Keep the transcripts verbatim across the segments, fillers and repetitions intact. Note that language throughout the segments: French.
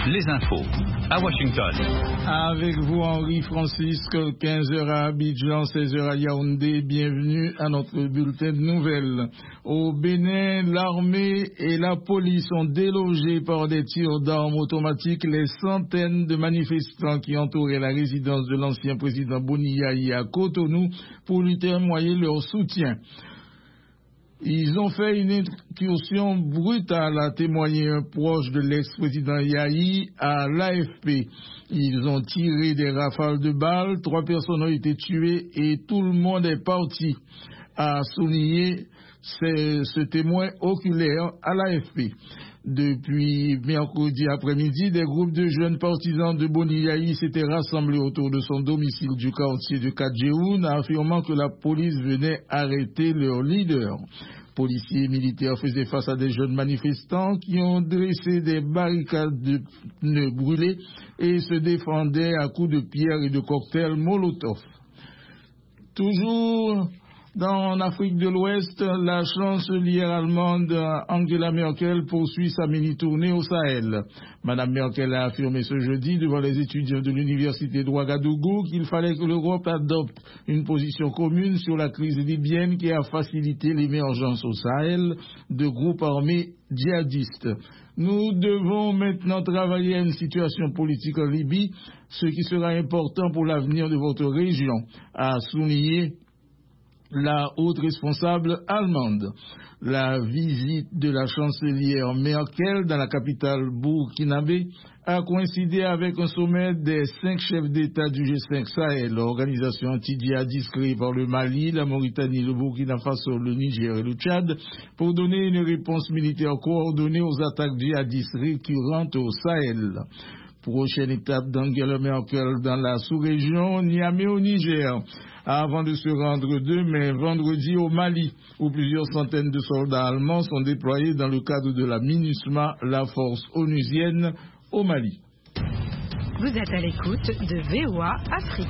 les infos à Washington. Avec vous Henri Francisque, quinze heures à Abidjan, seize heures à Yaoundé. Bienvenue à notre bulletin de nouvelles. Au Bénin, l'armée et la police ont délogé par des tirs d'armes automatiques les centaines de manifestants qui entouraient la résidence de l'ancien président Boni Yayi à Cotonou pour lui témoigner leur soutien. Ils ont fait une incursion brutale, a témoigné un proche de l'ex-président Yayi à l'A F P. Ils ont tiré des rafales de balles, trois personnes ont été tuées et tout le monde est parti, a souligné ce, ce témoin oculaire à l'A F P. Depuis mercredi après-midi, des groupes de jeunes partisans de Boni Yayi s'étaient rassemblés autour de son domicile du quartier de Kadjeoun, affirmant que la police venait arrêter leur leader. Policiers et militaires faisaient face à des jeunes manifestants qui ont dressé des barricades de pneus brûlés et se défendaient à coups de pierre et de cocktails Molotov. Toujours dans l'Afrique de l'Ouest, la chancelière allemande Angela Merkel poursuit sa mini-tournée au Sahel. Madame Merkel a affirmé ce jeudi devant les étudiants de l'université de Ouagadougou qu'il fallait que l'Europe adopte une position commune sur la crise libyenne qui a facilité l'émergence au Sahel de groupes armés djihadistes. Nous devons maintenant travailler à une situation politique en Libye, ce qui sera important pour l'avenir de votre région, a souligné la haute responsable allemande. La visite de la chancelière Merkel dans la capitale burkinabé a coïncidé avec un sommet des cinq chefs d'État du G cinq Sahel, l'organisation anti-djihadiste créée par le Mali, la Mauritanie, le Burkina Faso, le Niger et le Tchad, pour donner une réponse militaire coordonnée aux attaques djihadistes récurrentes au Sahel. Prochaine étape d'Angela Merkel dans la sous-région, Niamey au Niger, avant de se rendre demain, vendredi, au Mali, où plusieurs centaines de soldats allemands sont déployés dans le cadre de la MINUSMA, la force onusienne au Mali. Vous êtes à l'écoute de V O A Afrique.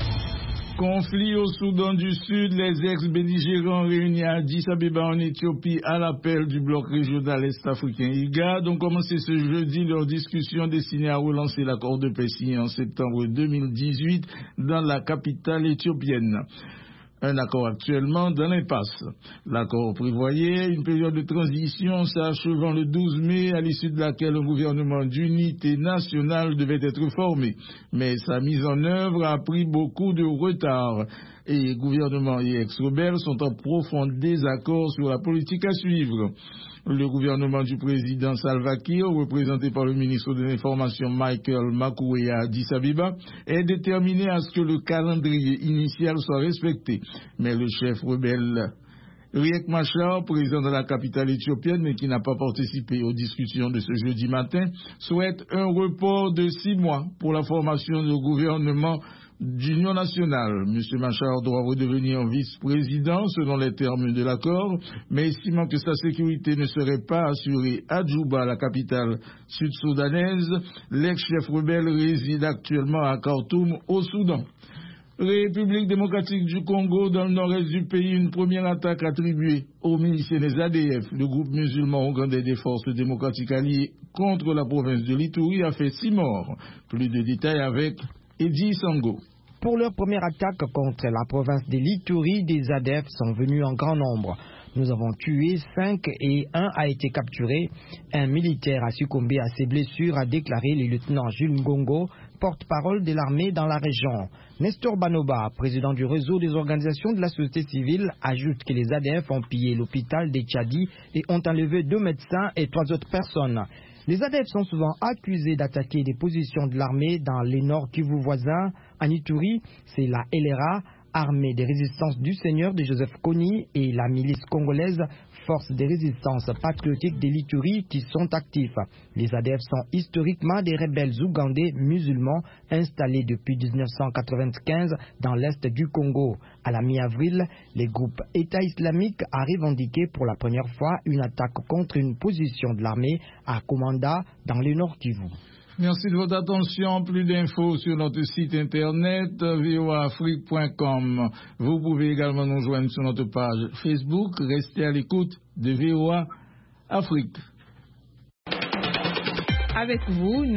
Conflit au Soudan du Sud, les ex-belligérants réunis à Addis Abeba en Éthiopie à l'appel du bloc régional est-africain I G A D ont commencé ce jeudi leur discussion destinée à relancer l'accord de paix signé en septembre deux mille dix-huit dans la capitale éthiopienne. Un accord actuellement dans l'impasse. L'accord prévoyait une période de transition s'achevant le douze mai, à l'issue de laquelle un gouvernement d'unité nationale devait être formé. Mais sa mise en œuvre a pris beaucoup de retard et gouvernement et ex-rebelles sont en profond désaccord sur la politique à suivre. Le gouvernement du président Salva Kiir, représenté par le ministre de l'Information Michael Makuei à Addis Abeba, est déterminé à ce que le calendrier initial soit respecté. Mais le chef rebelle Riek Machar, président de la capitale éthiopienne mais qui n'a pas participé aux discussions de ce jeudi matin, souhaite un report de six mois pour la formation du gouvernement d'union nationale. M. Machar doit redevenir vice-président selon les termes de l'accord, mais estimant que sa sécurité ne serait pas assurée à Djouba, la capitale sud-soudanaise, l'ex-chef rebelle réside actuellement à Khartoum, au Soudan. République démocratique du Congo, dans le nord-est du pays, une première attaque attribuée aux miliciens des A D F, le groupe musulman ougandais des forces démocratiques alliées contre la province de l'Ituri, a fait six morts. Plus de détails avec Eddie Sango. Pour leur première attaque contre la province de l'Ituri, des A D F sont venus en grand nombre. Nous avons tué cinq et un a été capturé. Un militaire a succombé à ses blessures, a déclaré le lieutenant Jules Ngongo, porte-parole de l'armée dans la région. Nestor Banoba, président du réseau des organisations de la société civile, ajoute que les A D F ont pillé l'hôpital des Tchadi et ont enlevé deux médecins et trois autres personnes. Les A D F sont souvent accusés d'attaquer des positions de l'armée dans les nord Kivu voisins. En Ituri, c'est la L R A, armée des résistances du Seigneur de Joseph Kony, et la milice congolaise, force de résistance patriotique de l'Ituri, qui sont actifs. Les A D F sont historiquement des rebelles ougandais musulmans installés depuis mille neuf cent quatre-vingt-quinze dans l'est du Congo. À la mi-avril, les groupes État islamique a revendiqué pour la première fois une attaque contre une position de l'armée à Komanda dans le nord Kivu. Merci de votre attention. Plus d'infos sur notre site internet v o a afrique point com. Vous pouvez également nous joindre sur notre page Facebook. Restez à l'écoute de V O A Afrique. Avec vous,